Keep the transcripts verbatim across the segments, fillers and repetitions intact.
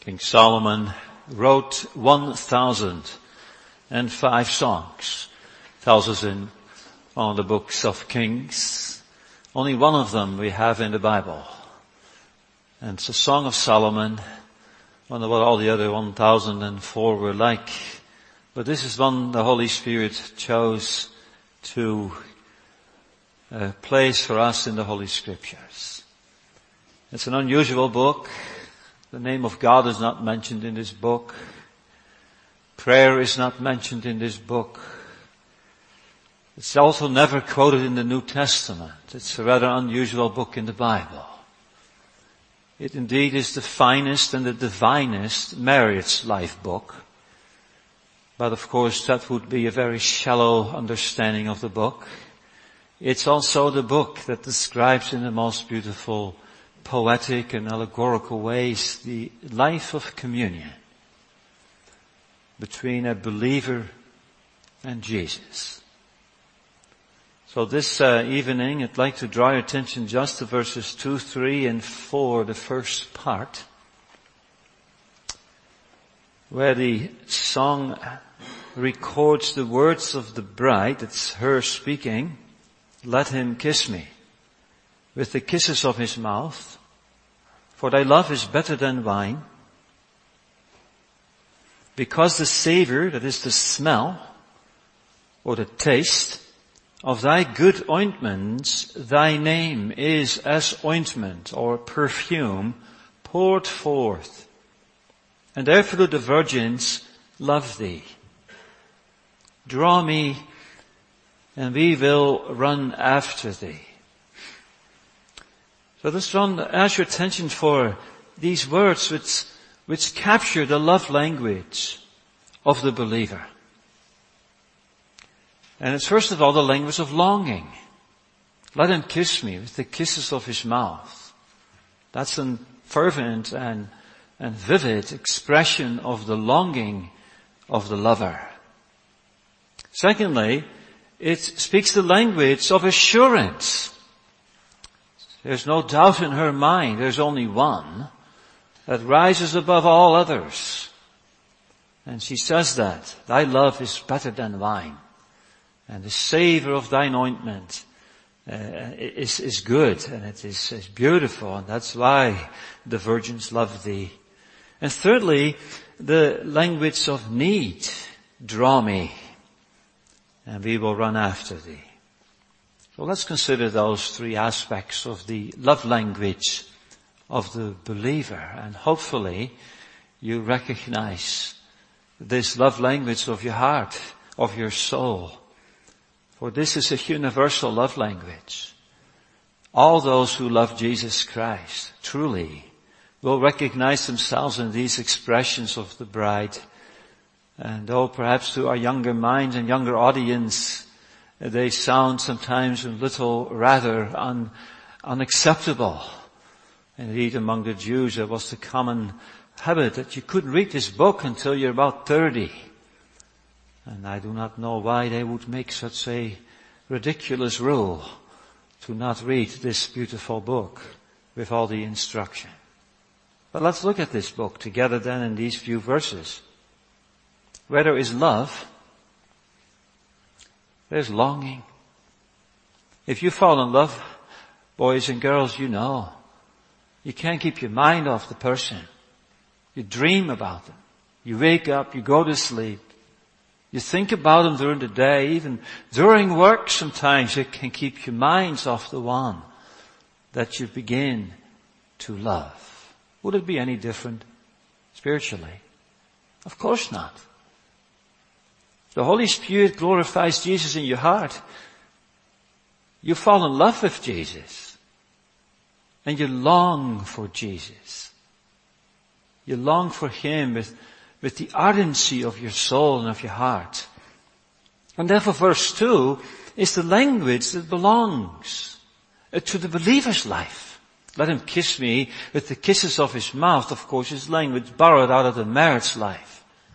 King Solomon wrote one thousand five songs. Tells us in one of the books of Kings. Only one of them we have in the Bible. And it's a Song of Solomon. I wonder what all the other one thousand four were like. But this is one the Holy Spirit chose to uh, place for us in the Holy Scriptures. It's an unusual book. The name of God is not mentioned in this book. Prayer is not mentioned in this book. It's also never quoted in the New Testament. It's a rather unusual book in the Bible. It indeed is the finest and the divinest marriage life book. But of course that would be a very shallow understanding of the book. It's also the book that describes in the most beautiful poetic and allegorical ways the life of communion between a believer and Jesus. So this uh, evening I'd like to draw your attention just to verses two, three and four, the first part, where the song records the words of the bride. It's her speaking. Let him kiss me with the kisses of his mouth, for thy love is better than wine. Because the savor, that is the smell, or the taste, of thy good ointments, thy name is as ointment, or perfume, poured forth. And therefore the virgins love thee. Draw me, and we will run after thee. So this one, ask your attention for these words which, which capture the love language of the believer. And it's first of all the language of longing. Let him kiss me with the kisses of his mouth. That's a fervent and, and vivid expression of the longing of the lover. Secondly, it speaks the language of assurance. There's no doubt in her mind. There's only one that rises above all others. And she says that, thy love is better than wine. And the savor of thine ointment uh, is, is good, and it is, is beautiful, and that's why the virgins love thee. And thirdly, the language of need. Draw me, and we will run after thee. So let's consider those three aspects of the love language of the believer. And hopefully you recognize this love language of your heart, of your soul. For this is a universal love language. All those who love Jesus Christ truly will recognize themselves in these expressions of the bride. And though perhaps to our younger minds and younger audience, they sound sometimes a little rather un, unacceptable. Indeed, among the Jews, there was the common habit that you couldn't read this book until you're about thirty. And I do not know why they would make such a ridiculous rule to not read this beautiful book with all the instruction. But let's look at this book together then in these few verses. Where there is love, there's longing. If you fall in love, boys and girls, you know, you can't keep your mind off the person. You dream about them. You wake up, you go to sleep. You think about them during the day, even during work sometimes it can keep your minds off the one that you begin to love. Would it be any different spiritually? Of course not. The Holy Spirit glorifies Jesus in your heart. You fall in love with Jesus. And you long for Jesus. You long for Him with, with the ardency of your soul and of your heart. And therefore verse two is the language that belongs to the believer's life. Let him kiss me with the kisses of his mouth, of course, is language borrowed out of the marriage life.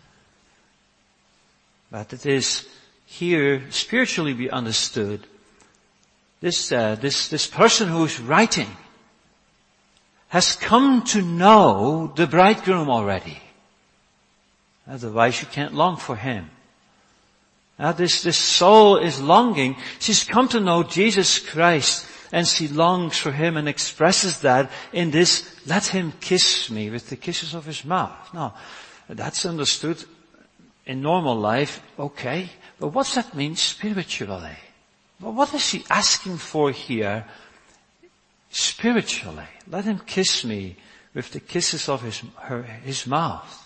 But it is here spiritually be understood. This, uh, this, this person who is writing has come to know the bridegroom already. Otherwise you can't long for him. Now this, this soul is longing. She's come to know Jesus Christ and she longs for him and expresses that in this, let him kiss me with the kisses of his mouth. Now, that's understood in normal life, okay. But what's that mean spiritually? Well, what is she asking for here spiritually? Let him kiss me with the kisses of his, her, his mouth.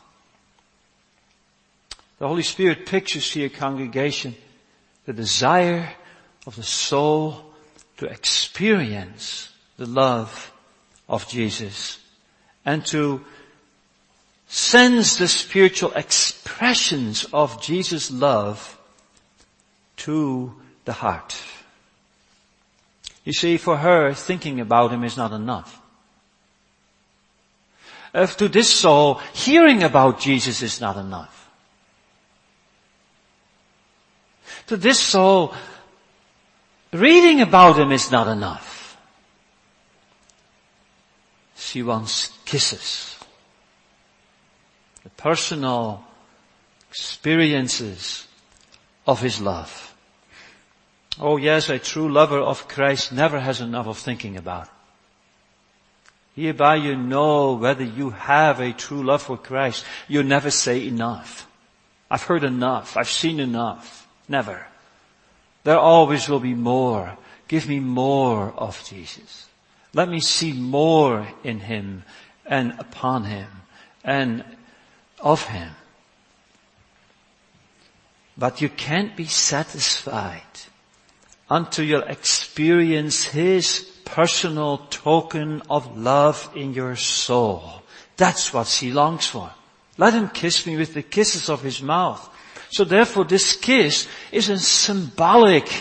The Holy Spirit pictures here, congregation, the desire of the soul to experience the love of Jesus and to sense the spiritual expressions of Jesus' love to the heart. You see, for her, thinking about him is not enough. If to this soul, hearing about Jesus is not enough. To this soul, reading about him is not enough. She wants kisses. The personal experiences of his love. Oh yes, a true lover of Christ never has enough of thinking about it. Hereby you know whether you have a true love for Christ. You never say enough. I've heard enough. I've seen enough. Never. There always will be more. Give me more of Jesus. Let me see more in him and upon him and of him. But you can't be satisfied until you experience his personal token of love in your soul. That's what she longs for. Let him kiss me with the kisses of his mouth. So therefore this kiss is a symbolic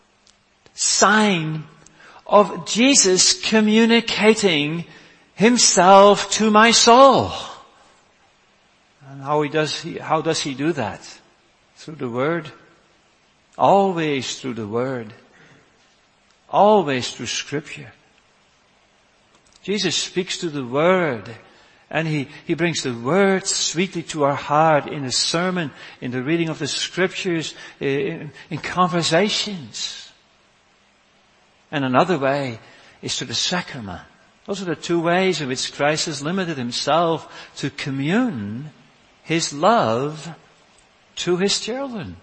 sign of Jesus communicating himself to my soul. And how he does he, how does he do that? Through the Word. Always through the Word. Always through Scripture. Jesus speaks to the Word. And he, he brings the Word sweetly to our heart in the sermon, in the reading of the Scriptures, in, in conversations. And another way is through the sacrament. Those are the two ways in which Christ has limited himself to commune his love to his children.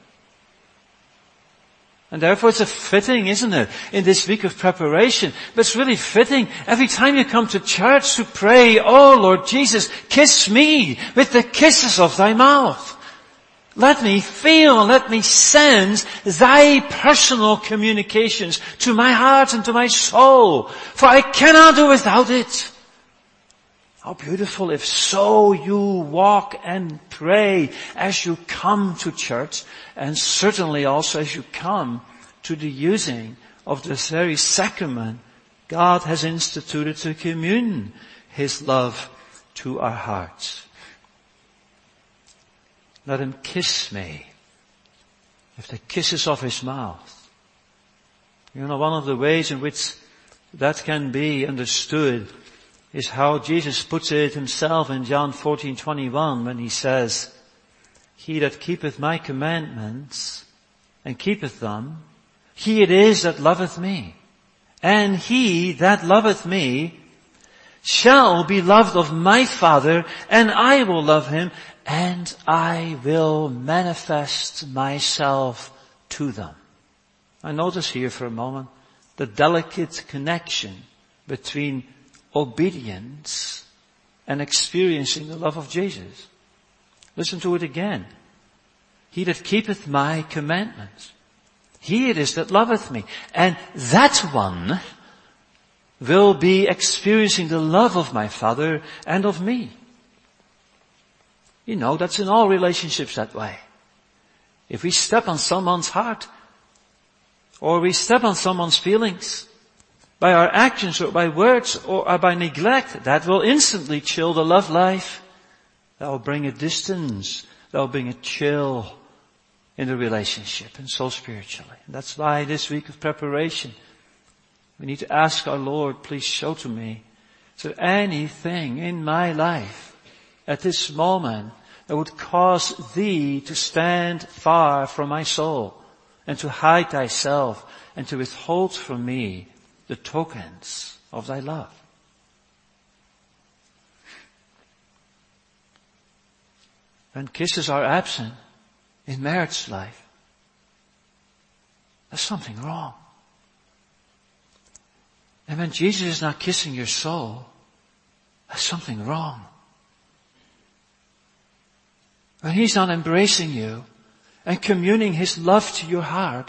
And therefore it's a fitting, isn't it, in this week of preparation. But it's really fitting every time you come to church to pray, oh Lord Jesus, kiss me with the kisses of thy mouth. Let me feel, let me sense thy personal communications to my heart and to my soul. For I cannot do without it. How beautiful if so you walk and pray as you come to church, and certainly also as you come to the using of this very sacrament God has instituted to commune his love to our hearts. Let him kiss me with the kisses of his mouth. You know, one of the ways in which that can be understood is how Jesus puts it himself in John fourteen twenty-one when he says, he that keepeth my commandments and keepeth them, he it is that loveth me. And he that loveth me shall be loved of my Father, and I will love him, and I will manifest myself to them. I notice here for a moment the delicate connection between obedience and experiencing the love of Jesus. Listen to it again. He that keepeth my commandments, he it is that loveth me. And that one will be experiencing the love of my Father and of me. You know, that's in all relationships that way. If we step on someone's heart, or we step on someone's feelings, by our actions or by words or by neglect, that will instantly chill the love life. That will bring a distance. That will bring a chill in the relationship, and so spiritually. And that's why this week of preparation, we need to ask our Lord, please show to me Is there anything in my life at this moment that would cause thee to stand far from my soul and to hide thyself and to withhold from me the tokens of thy love? When kisses are absent in marriage life, there's something wrong. And when Jesus is not kissing your soul, there's something wrong. When He's not embracing you and communing His love to your heart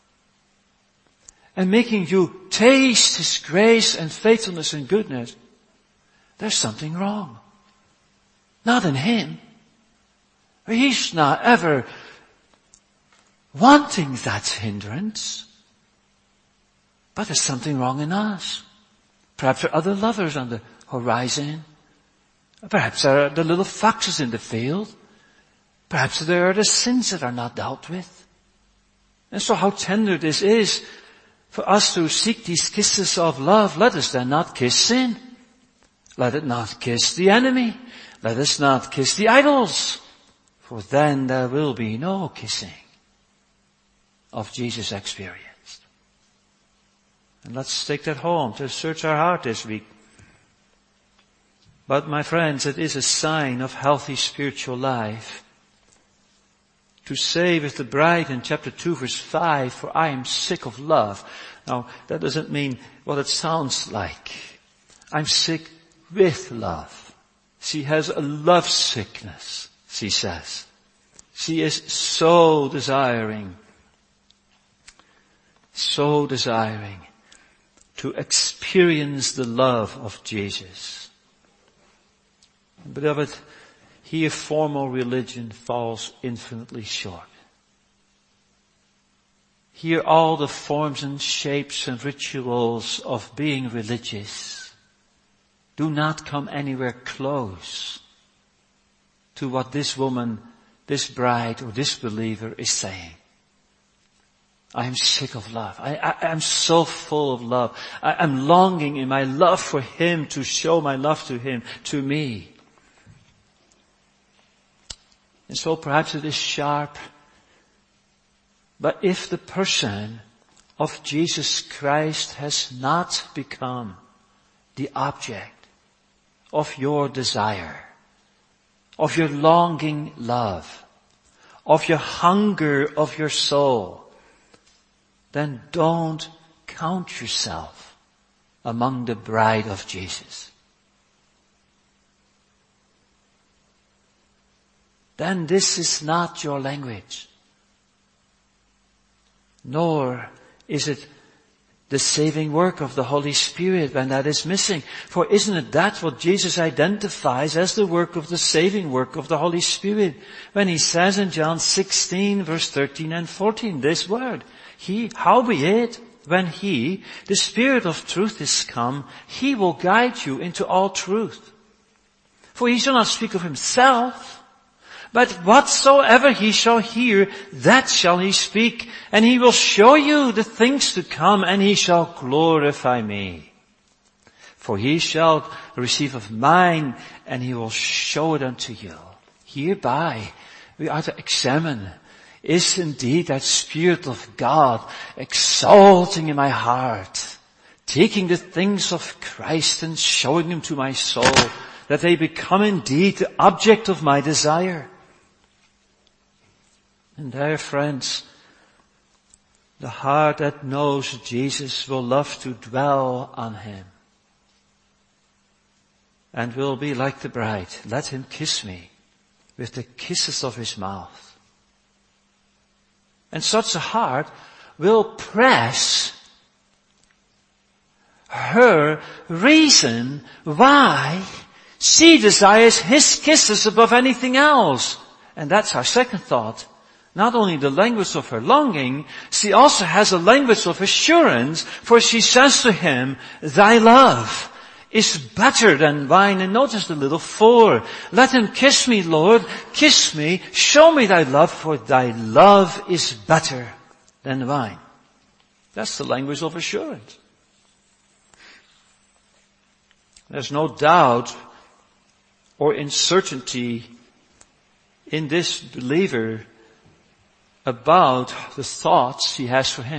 and making you taste His grace and faithfulness and goodness, there's something wrong. Not in Him. He's not ever wanting that hindrance. But there's something wrong in us. Perhaps there are other lovers on the horizon. Perhaps there are the little foxes in the field. Perhaps there are the sins that are not dealt with. And so how tender this is for us to seek these kisses of love. Let us then not kiss sin. Let it not kiss the enemy. Let us not kiss the idols. For then there will be no kissing of Jesus experienced. And let's take that home to search our heart this week. But my friends, it is a sign of healthy spiritual life to say with the bride in chapter two verse five, for I am sick of love. Now, that doesn't mean what it sounds like. I'm sick with love. She has a love sickness, she says. She is so desiring, so desiring to experience the love of Jesus. Beloved, here formal religion falls infinitely short. Here all the forms and shapes and rituals of being religious do not come anywhere close to what this woman, this bride or this believer is saying. I am sick of love. I, I am so full of love. I am longing in my love for Him to show my love to Him, to me. And so perhaps it is sharp. But if the person of Jesus Christ has not become the object of your desire, of your longing love, of your hunger of your soul, then don't count yourself among the bride of Jesus. Then this is not your language. Nor is it the saving work of the Holy Spirit when that is missing. For isn't it that what Jesus identifies as the work of the saving work of the Holy Spirit? When He says in John sixteen verse thirteen and fourteen this word, He, howbeit, when He, the Spirit of truth is come, He will guide you into all truth. For He shall not speak of Himself, but whatsoever He shall hear, that shall He speak, and He will show you the things to come, and He shall glorify me. For He shall receive of mine, and He will show it unto you. Hereby we are to examine, is indeed that Spirit of God exalting in my heart, taking the things of Christ and showing them to my soul, that they become indeed the object of my desire. And there, friends, the heart that knows Jesus will love to dwell on Him and will be like the bride. Let Him kiss me with the kisses of His mouth. And such a heart will press her reason why she desires His kisses above anything else. And that's our second thought. Not only the language of her longing, she also has a language of assurance, for she says to Him, Thy love is better than wine. And notice the little four. Let Him kiss me, Lord. Kiss me. Show me Thy love, for Thy love is better than wine. That's the language of assurance. There's no doubt or uncertainty in this believer about the thoughts he has for him.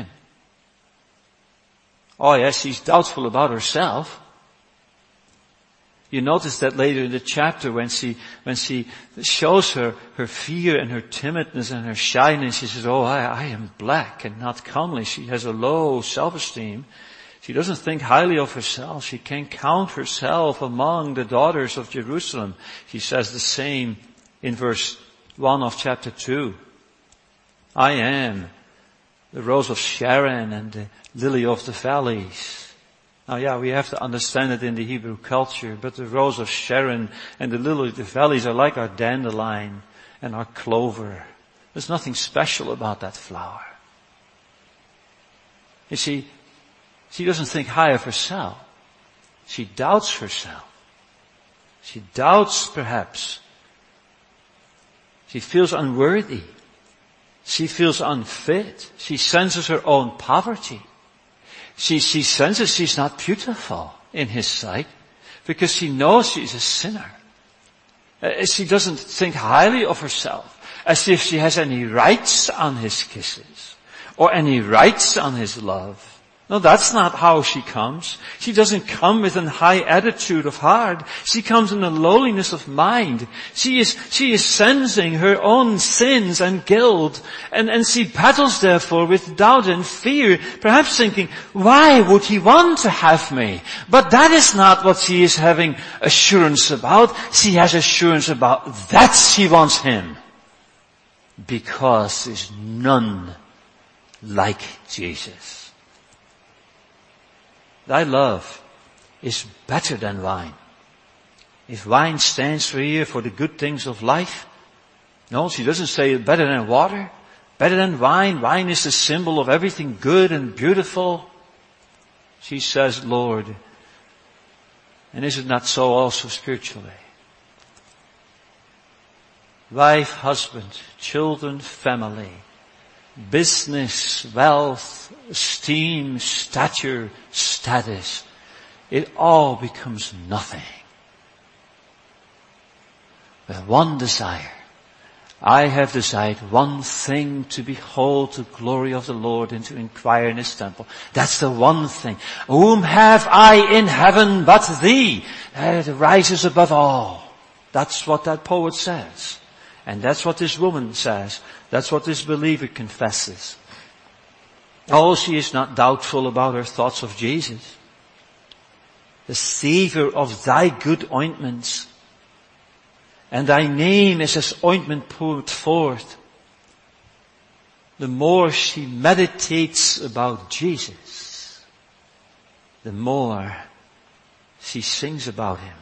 Oh yes, she's doubtful about herself. You notice that later in the chapter when she, when she shows her, her fear and her timidness and her shyness, she says, oh, I, I am black and not comely. She has a low self-esteem. She doesn't think highly of herself. She can't count herself among the daughters of Jerusalem. She says the same in verse one of chapter two. I am the rose of Sharon and the lily of the valleys. Now yeah, we have to understand it in the Hebrew culture, but the rose of Sharon and the lily of the valleys are like our dandelion and our clover. There's nothing special about that flower. You see, she doesn't think high of herself. She doubts herself. She doubts perhaps. She feels unworthy. She feels unfit. She senses her own poverty. She, she senses she's not beautiful in his sight because she knows she's a sinner. Uh, she doesn't think highly of herself as if she has any rights on his kisses or any rights on his love. No, that's not how she comes. She doesn't come with a high attitude of heart. She comes in a lowliness of mind. She is, she is sensing her own sins and guilt, and, and she battles therefore with doubt and fear, perhaps thinking, why would he want to have me? But that is not what she is having assurance about. She has assurance about that she wants him. Because there's none like Jesus. Thy love is better than wine. If wine stands for here for the good things of life, no, she doesn't say better than water, better than wine. Wine is the symbol of everything good and beautiful. She says, Lord, and is it not so also spiritually? Wife, husband, children, family, business, wealth, esteem, stature, status, it all becomes nothing. With one desire. I have desired one thing, to behold the glory of the Lord and to inquire in his temple. That's the one thing. Whom have I in heaven but thee? That rises above all. That's what that poet says. And that's what this woman says. That's what this believer confesses. Oh, she is not doubtful about her thoughts of Jesus, the savor of thy good ointments. And thy name is as ointment poured forth. The more she meditates about Jesus, the more she sings about him.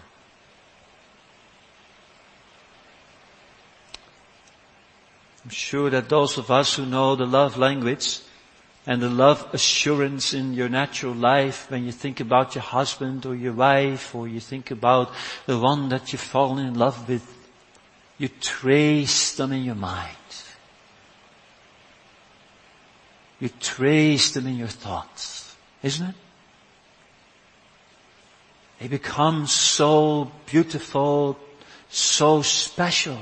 I'm sure that those of us who know the love language and the love assurance in your natural life, when you think about your husband or your wife, or you think about the one that you've fallen in love with, you trace them in your mind. You trace them in your thoughts, isn't it? They become so beautiful, so special.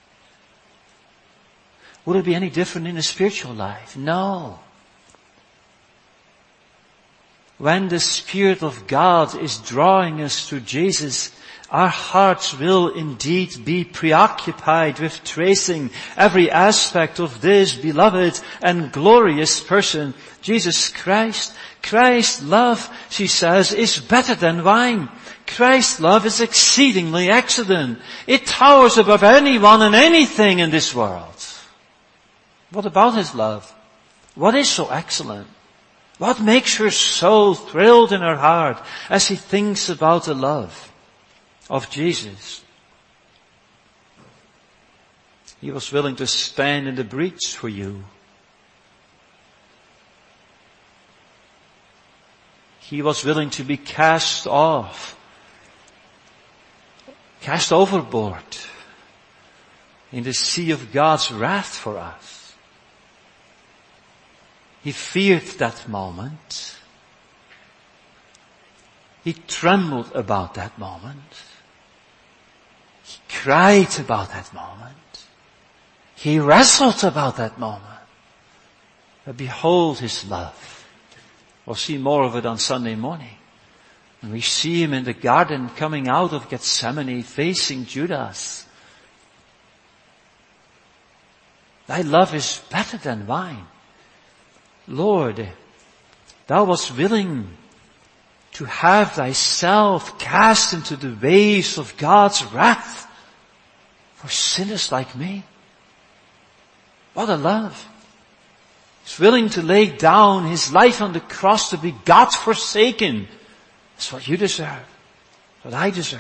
Would it be any different in the spiritual life? No. When the Spirit of God is drawing us to Jesus, our hearts will indeed be preoccupied with tracing every aspect of this beloved and glorious person, Jesus Christ. Christ's love, she says, is better than wine. Christ's love is exceedingly excellent. It towers above anyone and anything in this world. What about his love? What is so excellent? What makes her so thrilled in her heart as she thinks about the love of Jesus? He was willing to stand in the breach for you. He was willing to be cast off, cast overboard in the sea of God's wrath for us. He feared that moment. He trembled about that moment. He cried about that moment. He wrestled about that moment. But behold his love. We'll see more of it on Sunday morning. And we see him in the garden coming out of Gethsemane facing Judas. Thy love is better than wine. Lord, thou wast willing to have thyself cast into the waves of God's wrath for sinners like me. What a love. He's willing to lay down his life on the cross to be God forsaken. That's what you deserve. What I deserve.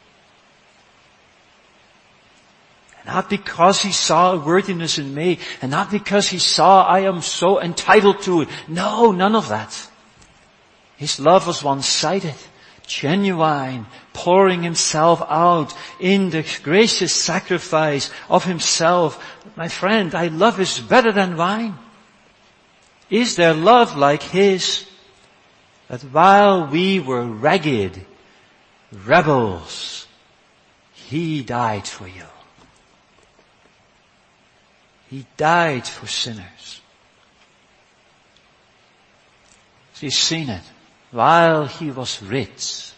And not because he saw a worthiness in me, and not because he saw I am so entitled to it. No, none of that. His love was one-sided, genuine, pouring himself out in the gracious sacrifice of himself. My friend, thy love is better than wine. Is there love like his? That while we were ragged rebels, he died for you. He died for sinners. So you've seen it. While he was rich,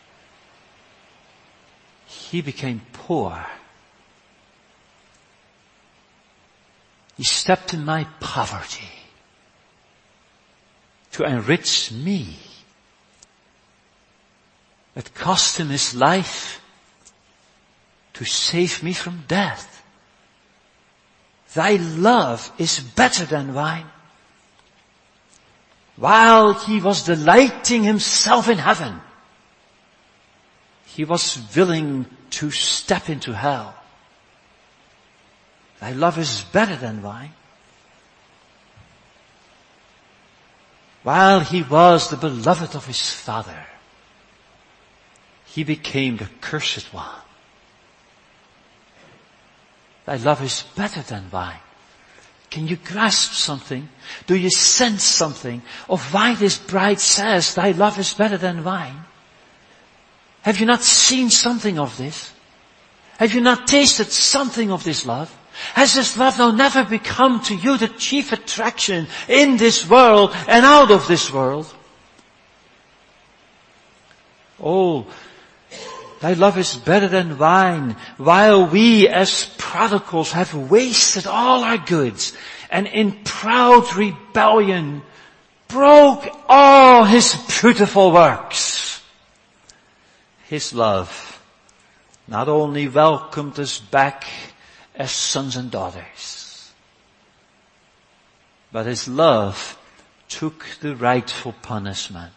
he became poor. He stepped in my poverty to enrich me. It cost him his life to save me from death. Thy love is better than wine. While he was delighting himself in heaven, he was willing to step into hell. Thy love is better than wine. While he was the beloved of his Father, he became the cursed one. Thy love is better than wine. Can you grasp something? Do you sense something of why this bride says, thy love is better than wine? Have you not seen something of this? Have you not tasted something of this love? Has this love now never become to you the chief attraction in this world and out of this world? Oh, thy love is better than wine, while we as prodigals have wasted all our goods and in proud rebellion broke all his beautiful works. His love not only welcomed us back as sons and daughters, but his love took the rightful punishment.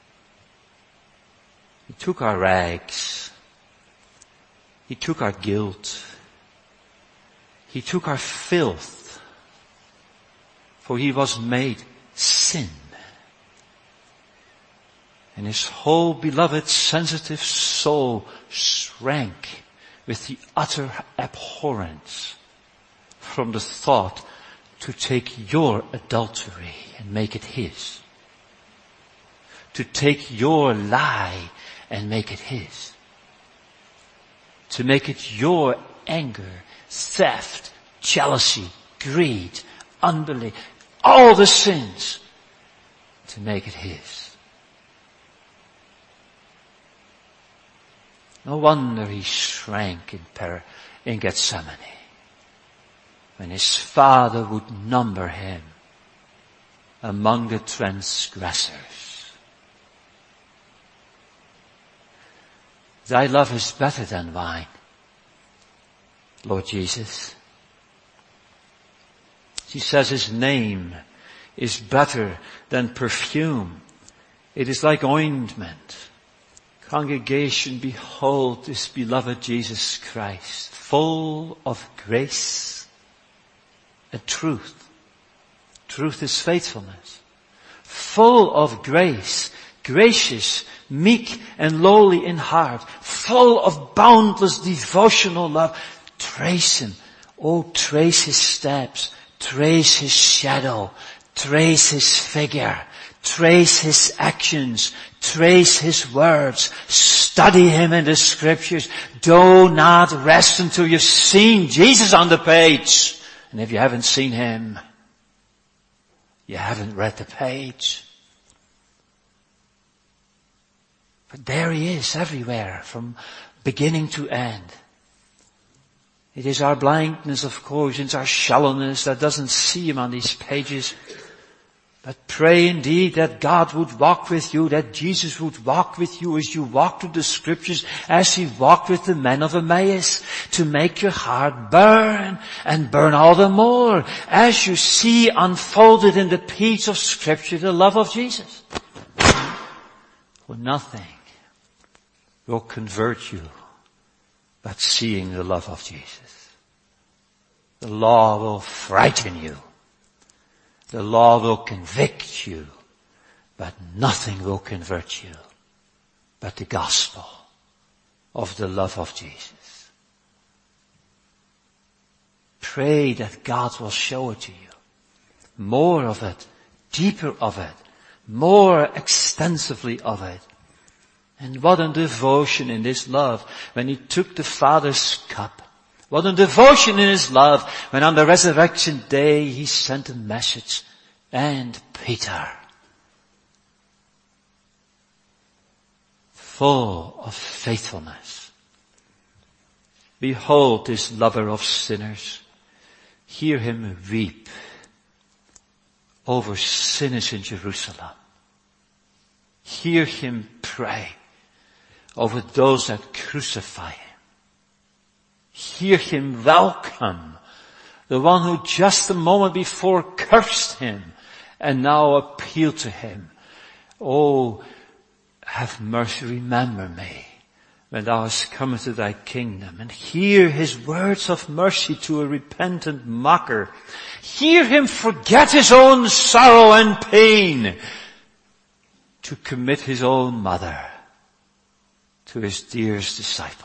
He took our rags. He took our guilt. He took our filth. For he was made sin. And his whole beloved sensitive soul shrank with the utter abhorrence from the thought to take your adultery and make it his. To take your lie and make it his. To make it your anger, theft, jealousy, greed, unbelief, all the sins, to make it his. No wonder he shrank in, per- in Gethsemane when his Father would number him among the transgressors. Thy love is better than wine, Lord Jesus. She says his name is better than perfume. It is like ointment. Congregation, behold this beloved Jesus Christ, full of grace and truth. Truth is faithfulness. Full of grace, gracious, meek and lowly in heart, full of boundless devotional love. Trace him. Oh, trace his steps. Trace his shadow. Trace his figure. Trace his actions. Trace his words. Study him in the scriptures. Do not rest until you've seen Jesus on the page. And if you haven't seen him, you haven't read the page. But there he is everywhere, from beginning to end. It is our blindness, of course, it's our shallowness that doesn't see him on these pages. But pray indeed that God would walk with you, that Jesus would walk with you as you walk through the scriptures, as he walked with the men of Emmaus, to make your heart burn and burn all the more as you see unfolded in the page of scripture the love of Jesus. For nothing will convert you but seeing the love of Jesus. The law will frighten you. The law will convict you, but nothing will convert you but the gospel of the love of Jesus. Pray that God will show it to you. More of it, deeper of it, more extensively of it. And what a devotion in this love when he took the Father's cup. What a devotion in his love when on the resurrection day he sent a message. And Peter, full of faithfulness. Behold this lover of sinners. Hear him weep over sinners in Jerusalem. Hear him pray over those that crucify him. Hear him welcome the one who just a moment before cursed him and now appeal to him. Oh, have mercy, remember me when thou hast come into thy kingdom. And hear his words of mercy to a repentant mocker. Hear him forget his own sorrow and pain to commit his own mother to his dearest disciple.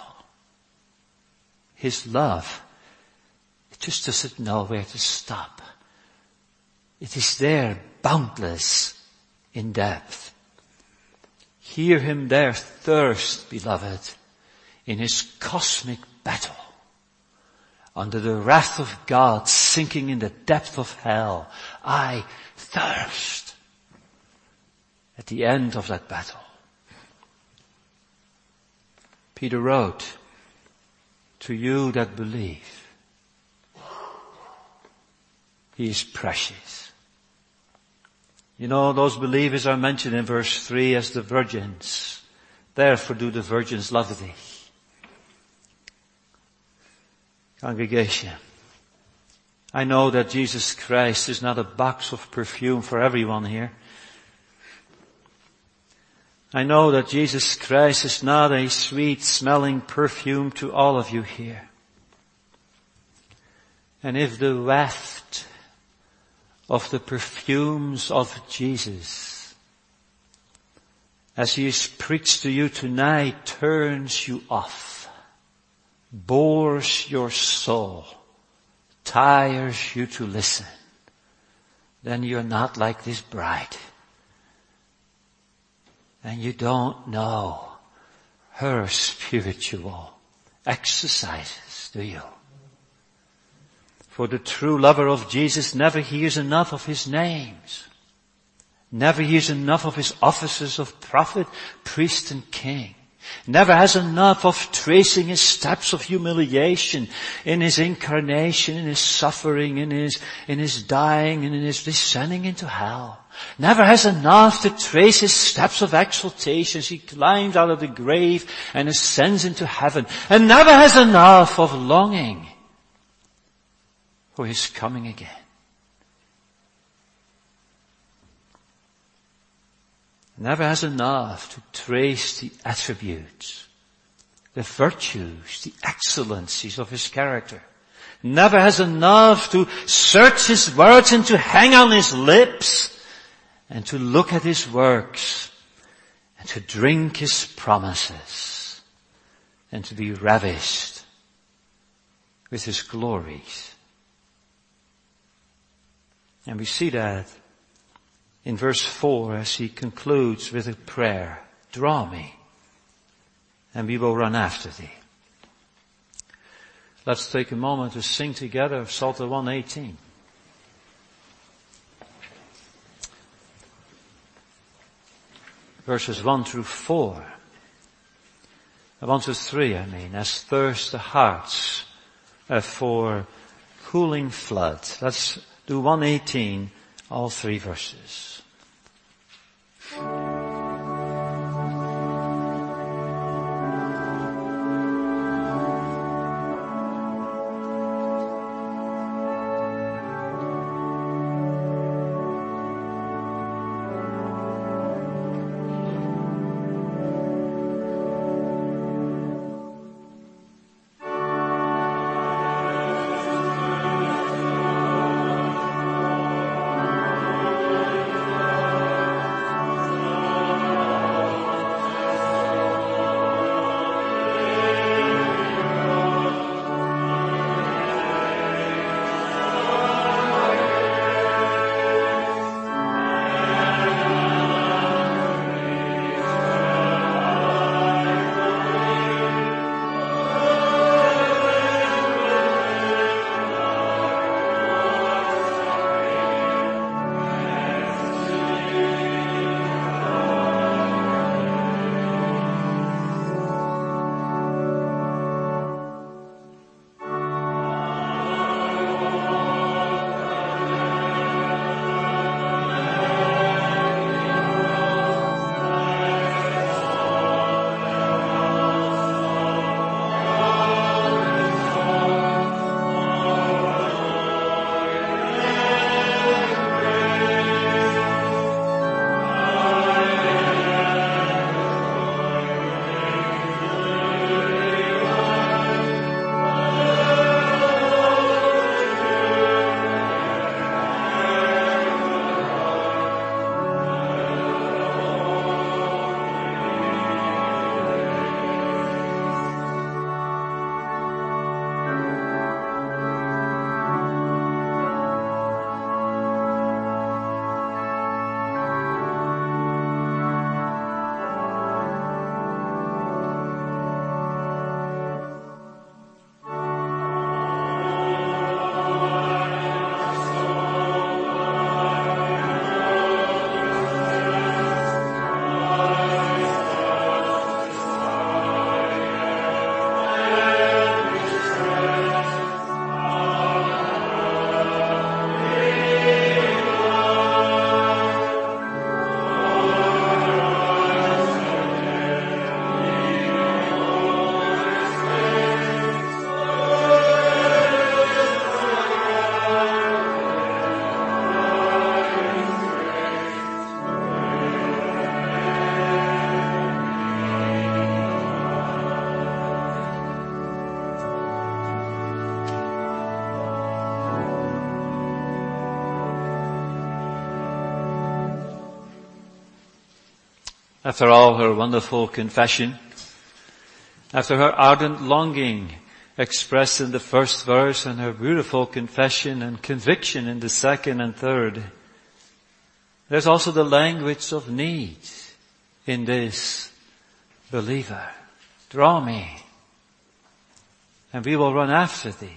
His love, it just doesn't know where to stop. It is there, boundless in depth. Hear him there thirst, beloved, in his cosmic battle, under the wrath of God sinking in the depth of hell. I thirst at the end of that battle. Peter wrote, to you that believe, he is precious. You know, those believers are mentioned in verse three as the virgins. Therefore do the virgins love thee. Congregation, I know that Jesus Christ is not a box of perfume for everyone here. I know that Jesus Christ is not a sweet smelling perfume to all of you here. And if the waft of the perfumes of Jesus, as he is preached to you tonight, turns you off, bores your soul, tires you to listen, then you're not like this bride. And you don't know her spiritual exercises, do you? For the true lover of Jesus never hears enough of his names. Never hears enough of his offices of prophet, priest and king. Never has enough of tracing his steps of humiliation in his incarnation, in his suffering, in his, in his dying, and in his descending into hell. Never has enough to trace his steps of exaltation as he climbs out of the grave and ascends into heaven. And never has enough of longing for his coming again. Never has enough to trace the attributes, the virtues, the excellencies of his character. Never has enough to search his words and to hang on his lips and to look at his works and to drink his promises and to be ravished with his glories. And we see that in verse four as he concludes with a prayer. Draw me, and we will run after thee. Let's take a moment to sing together Psalter one eighteen. Verses one through four. one to three, I mean, as thirst the hearts uh, for cooling flood. Let's do one eighteen, all three verses. After all her wonderful confession, after her ardent longing expressed in the first verse and her beautiful confession and conviction in the second and third, there's also the language of need in this believer. Draw me, and we will run after thee.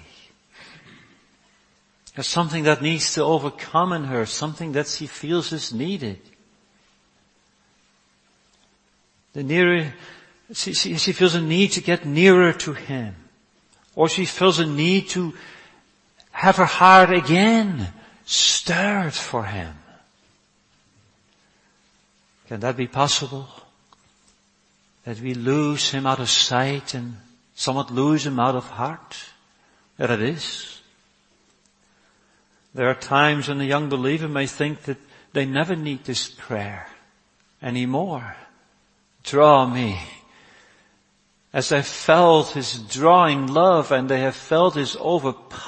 There's something that needs to overcome in her, something that she feels is needed. The nearer, she, she, she feels a need to get nearer to him. Or she feels a need to have her heart again stirred for him. Can that be possible? That we lose him out of sight and somewhat lose him out of heart? That it is. There are times when a young believer may think that they never need this prayer anymore. Draw me. As they felt his drawing love and they have felt his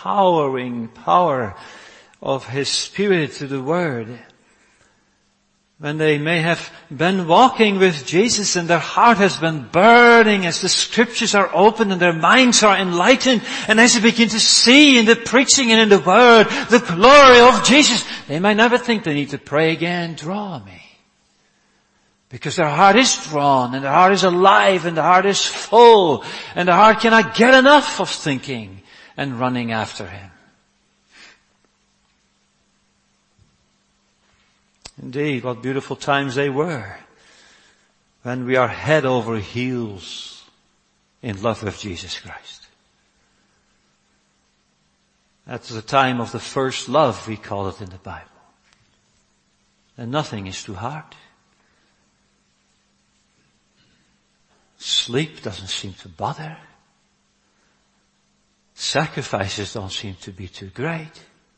overpowering power of his Spirit through the Word. when they may have been walking with Jesus and their heart has been burning as the scriptures are opened and their minds are enlightened, and as they begin to see in the preaching and in the word the glory of Jesus, they might never think they need to pray again, draw me. Because their heart is drawn and their heart is alive and their heart is full and their heart cannot get enough of thinking and running after Him. Indeed, what beautiful times they were when we are head over heels in love with Jesus Christ. That's the time of the first love, we call it in the Bible. And nothing is too hard. Sleep doesn't seem to bother. Sacrifices don't seem to be too great.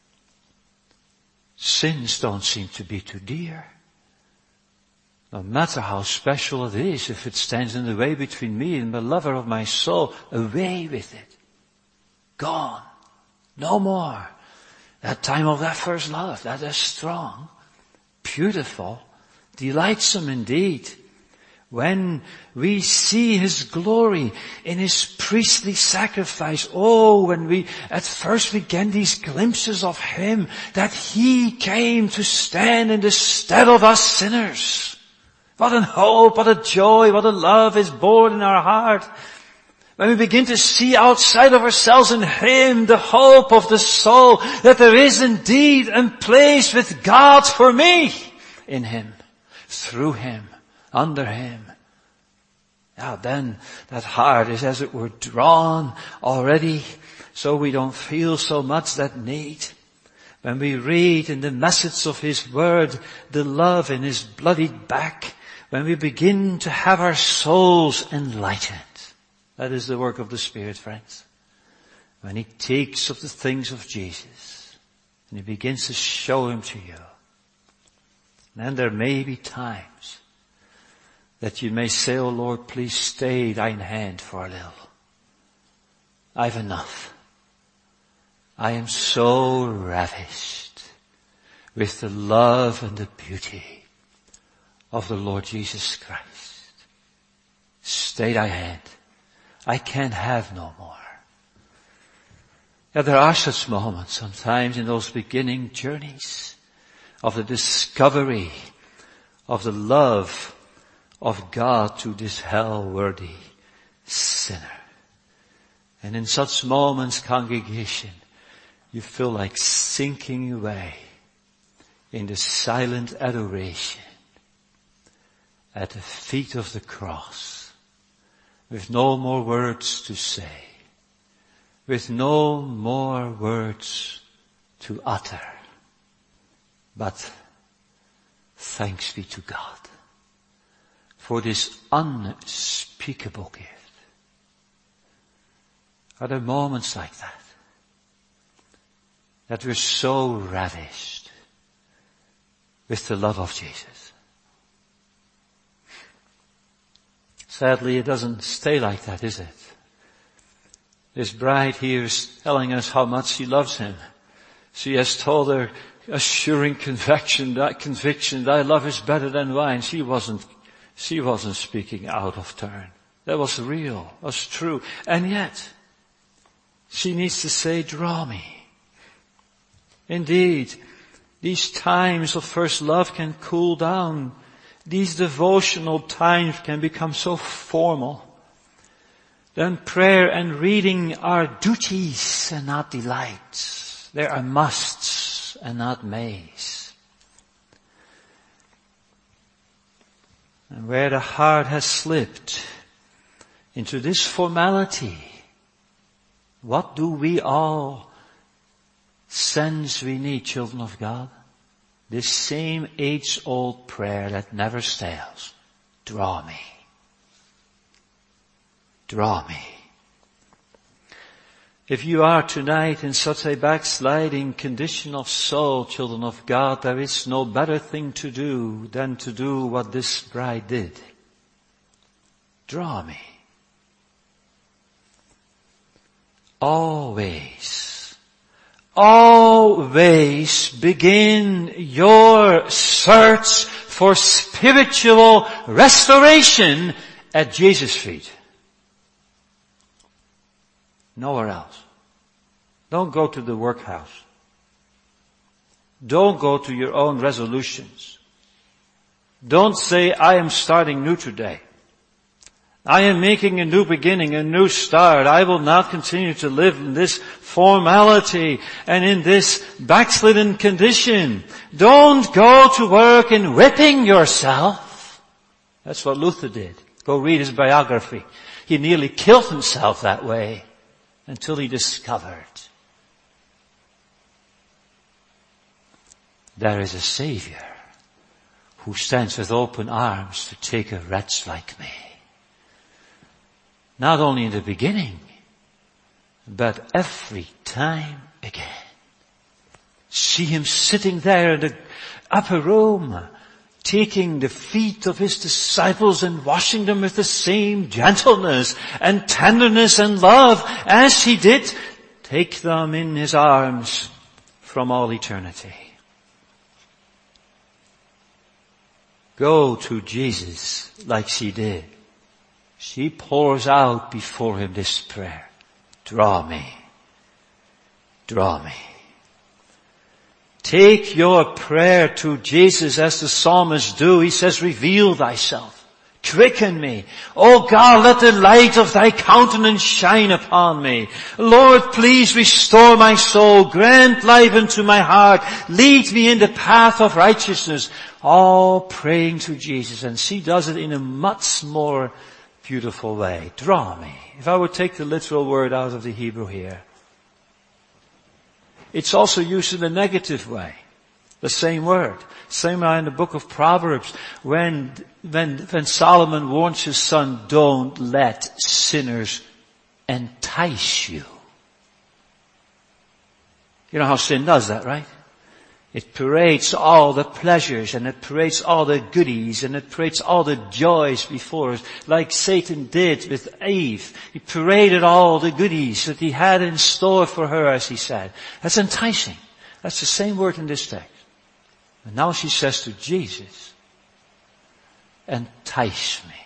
Sins don't seem to be too dear. No matter how special it is, if it stands in the way between me and the lover of my soul, away with it. Gone. No more. That time of that first love, that is strong, beautiful, delightsome indeed. When we see His glory in His priestly sacrifice, oh, when we at first began these glimpses of Him, that He came to stand in the stead of us sinners. What a hope, what a joy, what a love is born in our heart. When we begin to see outside of ourselves in Him the hope of the soul, that there is indeed a place with God for me in Him, through Him, under Him. Now then, that heart is as it were drawn already, so we don't feel so much that need. When we read in the message of His word the love in His bloodied back, when we begin to have our souls enlightened, that is the work of the Spirit, friends. When He takes of the things of Jesus and He begins to show Him to you, then there may be times that you may say, oh Lord, please stay thine hand for a little. I've enough. I am so ravished with the love and the beauty of the Lord Jesus Christ. Stay thy hand. I can't have no more. Yeah, there are such moments sometimes in those beginning journeys of the discovery of the love of God to this hell-worthy sinner. And in such moments, congregation, you feel like sinking away in the silent adoration at the feet of the cross, with no more words to say, with no more words to utter, but thanks be to God for this unspeakable gift. Are there moments like that? That we're so ravished with the love of Jesus. Sadly, it doesn't stay like that, is it? This bride here is telling us how much she loves Him. She has told her assuring conviction, that conviction, thy love is better than wine. She wasn't She wasn't speaking out of turn. That was real, was true. And yet, she needs to say, draw me. Indeed, these times of first love can cool down. These devotional times can become so formal. Then prayer and reading are duties and not delights. They are musts and not mays. And where the heart has slipped into this formality, what do we all sense we need, children of God? This same age-old prayer that never stales. Draw me. Draw me. If you are tonight in such a backsliding condition of soul, children of God, there is no better thing to do than to do what this bride did. Draw me. Always, always begin your search for spiritual restoration at Jesus' feet. Nowhere else. Don't go to the workhouse. Don't go to your own resolutions. Don't say, I am starting new today. I am making a new beginning, a new start. I will not continue to live in this formality and in this backslidden condition. Don't go to work in whipping yourself. That's what Luther did. Go read his biography. He nearly killed himself that way until he discovered there is a Savior who stands with open arms to take a wretch like me. Not only in the beginning, but every time again. See him sitting there in the upper room, taking the feet of his disciples and washing them with the same gentleness and tenderness and love as he did take them in his arms from all eternity. Go to Jesus like she did. She pours out before him this prayer. Draw me. Draw me. Take your prayer to Jesus as the psalmists do. He says, reveal thyself. Quicken me. O God, let the light of thy countenance shine upon me. Lord, please restore my soul. Grant life into my heart. Lead me in the path of righteousness. All praying to Jesus. And she does it in a much more beautiful way. Draw me. If I would take the literal word out of the Hebrew here. It's also used in a negative way. The same word. Same way in the book of Proverbs when, when, when Solomon warns his son, don't let sinners entice you. You know how sin does that, right? It parades all the pleasures and it parades all the goodies and it parades all the joys before us, like Satan did with Eve. He paraded all the goodies that he had in store for her, as he said. That's enticing. That's the same word in this text. And now she says to Jesus, entice me.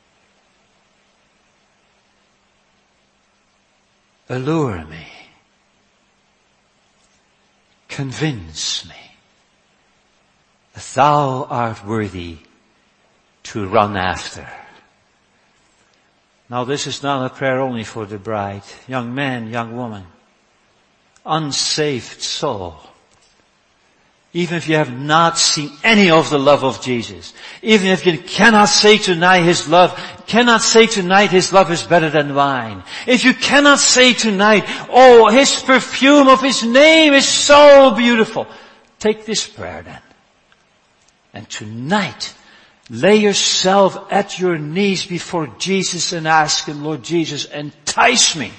Allure me. Convince me that thou art worthy to run after. Now this is not a prayer only for the bride, young man, young woman, unsaved soul. Even if you have not seen any of the love of Jesus, even if you cannot say tonight his love, cannot say tonight his love is better than wine. If you cannot say tonight, oh, his perfume of his name is so beautiful. Take this prayer then. And tonight, lay yourself at your knees before Jesus and ask him, Lord Jesus, entice me.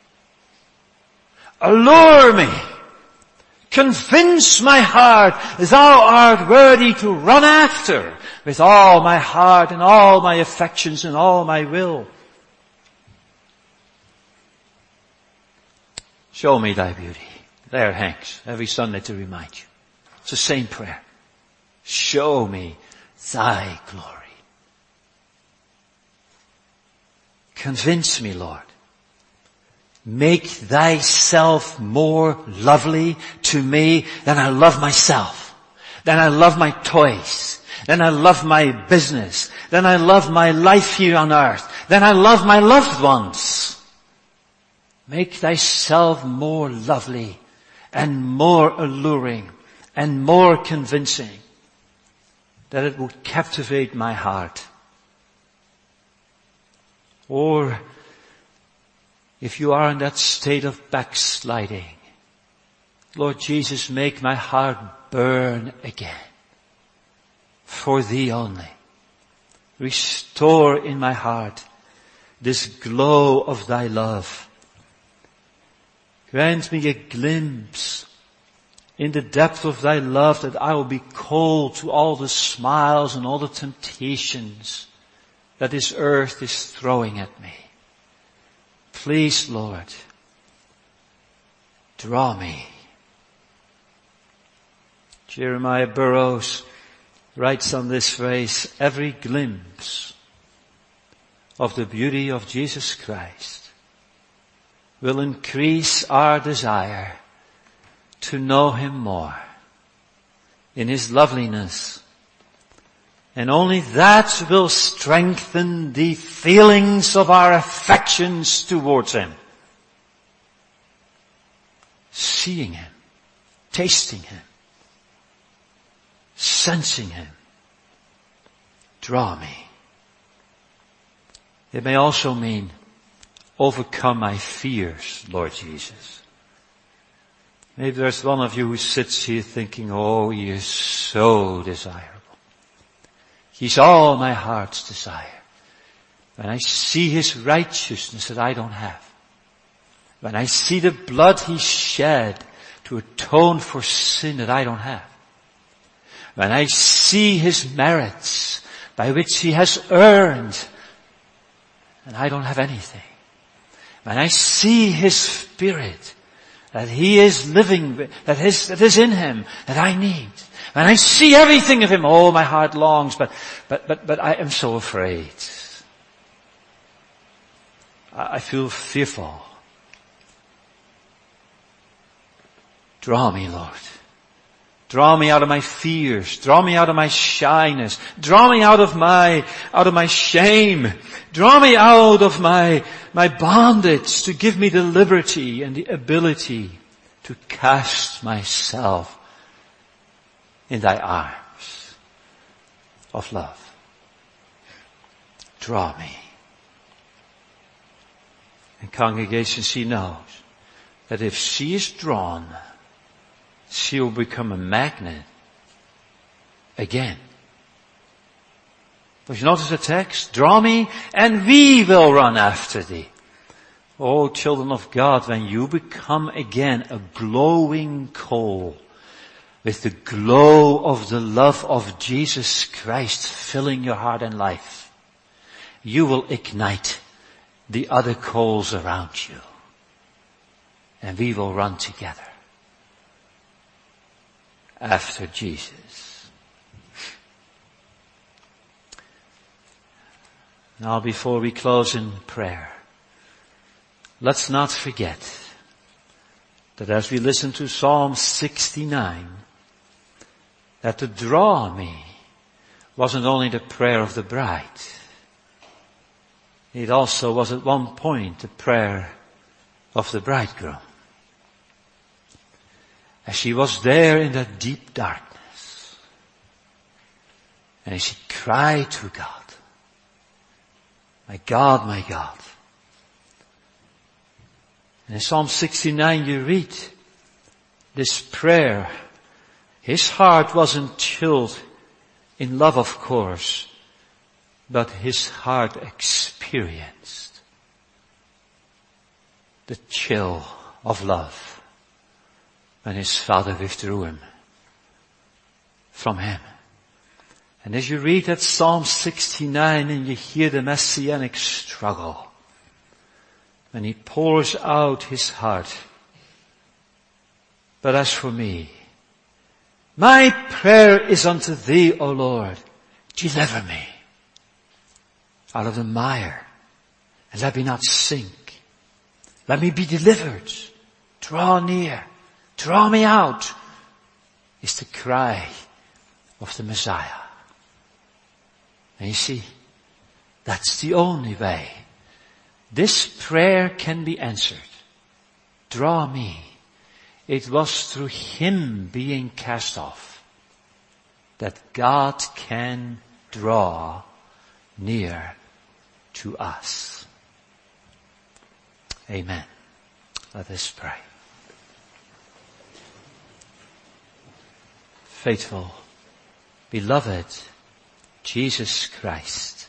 Allure me. Convince my heart thou art worthy to run after with all my heart and all my affections and all my will. Show me thy beauty. There it hangs every Sunday to remind you. It's the same prayer. Show me thy glory. Convince me, Lord. Make thyself more lovely to me than I love myself, than I love my toys, than I love my business, than I love my life here on earth, than I love my loved ones. Make thyself more lovely and more alluring and more convincing that it would captivate my heart. Or if you are in that state of backsliding, Lord Jesus, make my heart burn again for thee only. Restore in my heart this glow of thy love. Grant me a glimpse in the depth of thy love that I will be cold to all the smiles and all the temptations that this earth is throwing at me. Please, Lord, draw me. Jeremiah Burroughs writes on this phrase, every glimpse of the beauty of Jesus Christ will increase our desire to know Him more in His loveliness. And only that will strengthen the feelings of our affections towards Him. Seeing Him, tasting Him, sensing Him. Draw me. It may also mean overcome my fears, Lord Jesus. Maybe there's one of you who sits here thinking, oh, He is so desirable. He's all my heart's desire. When I see His righteousness that I don't have, when I see the blood He shed to atone for sin that I don't have, when I see His merits by which He has earned and I don't have anything, when I see His Spirit that He is living, that is, that is in Him, that I need, when I see everything of Him, oh, my heart longs, but, but, but, but I am so afraid. I, I feel fearful. Draw me, Lord. Draw me out of my fears. Draw me out of my shyness. Draw me out of my, out of my shame. Draw me out of my, my bondage to give me the liberty and the ability to cast myself in Thy arms of love. Draw me. And congregation, she knows that if she is drawn, she will become a magnet again. But you notice the text? Draw me and we will run after thee. Oh, children of God, when you become again a glowing coal with the glow of the love of Jesus Christ filling your heart and life, you will ignite the other coals around you. And we will run together after Jesus. Now, before we close in prayer, let's not forget that as we listen to Psalm sixty-nine, that the draw me wasn't only the prayer of the bride. It also was at one point the prayer of the bridegroom. As she was there in that deep darkness, and as she cried to God, my God, my God. And in Psalm sixty-nine you read this prayer. His heart wasn't chilled in love, of course, but his heart experienced the chill of love when his father withdrew him from him. And as you read that Psalm sixty-nine and you hear the messianic struggle, when he pours out his heart, but as for me, my prayer is unto thee, O Lord, deliver me out of the mire, and let me not sink. Let me be delivered. Draw near. Draw me out, is the cry of the Messiah. And you see, that's the only way this prayer can be answered. Draw me. It was through him being cast off that God can draw near to us. Amen. Let us pray. Faithful, beloved Jesus Christ,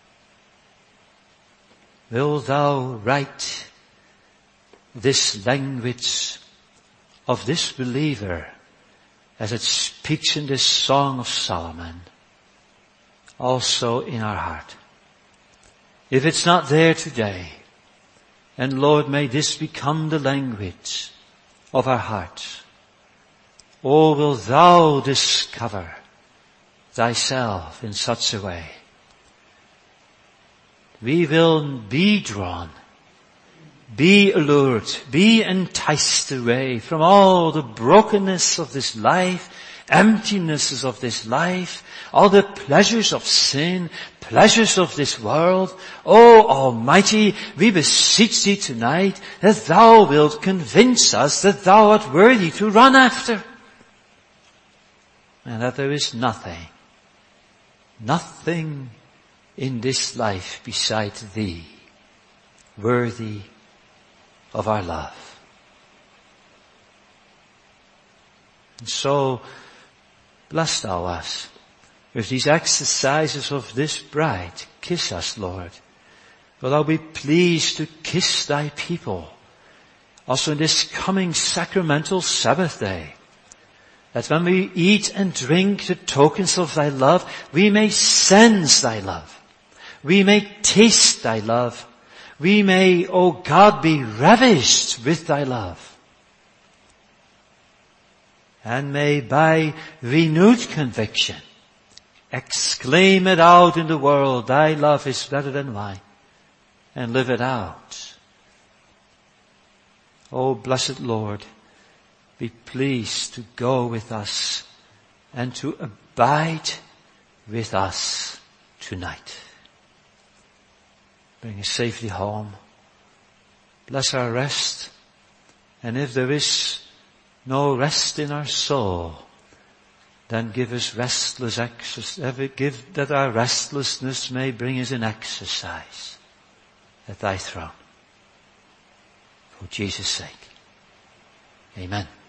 will thou write this language of this believer as it speaks in this Song of Solomon also in our heart? If it's not there today, and Lord, may this become the language of our hearts. Oh, will thou discover thyself in such a way. We will be drawn, be allured, be enticed away from all the brokenness of this life, emptinesses of this life, all the pleasures of sin, pleasures of this world. O Almighty, we beseech thee tonight that thou wilt convince us that thou art worthy to run after, and that there is nothing, nothing in this life beside thee worthy of our love. And so, bless thou us with these exercises of this bride. Kiss us, Lord. Will thou be pleased to kiss thy people also in this coming sacramental Sabbath day, that when we eat and drink the tokens of thy love, we may sense thy love. We may taste thy love. We may, O God, be ravished with thy love. And may by renewed conviction exclaim it out in the world, thy love is better than wine, and live it out. O blessed Lord, be pleased to go with us and to abide with us tonight. Bring us safely home. Bless our rest. And if there is no rest in our soul, then give us restless exercise. Give that our restlessness may bring us in exercise at thy throne. For Jesus' sake. Amen.